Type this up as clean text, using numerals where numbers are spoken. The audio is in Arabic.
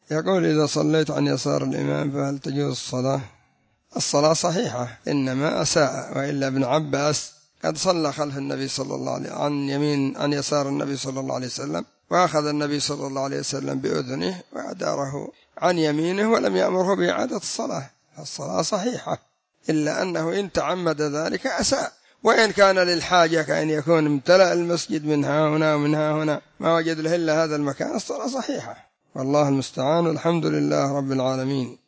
يقول: إذا صليت عن يسار الإمام فهل تجوز الصلاة؟ الصلاة صحيحة، إنما أساء. وإلا ابن عباس قد صلى خلف النبي صلى الله عليه وسلم عن يسار النبي صلى الله عليه وسلم، وأخذ النبي صلى الله عليه وسلم بأذنه وأداره عن يمينه ولم يأمره بإعادة الصلاة، فالصلاة صحيحة، إلا أنه إن تعمد ذلك أساء. وإن كان للحاجة كأن يكون امتلأ المسجد من ها هنا ومن ها هنا ما وجد له إلا هذا المكان، الصلاة صحيحة، والله المستعان، والحمد لله رب العالمين.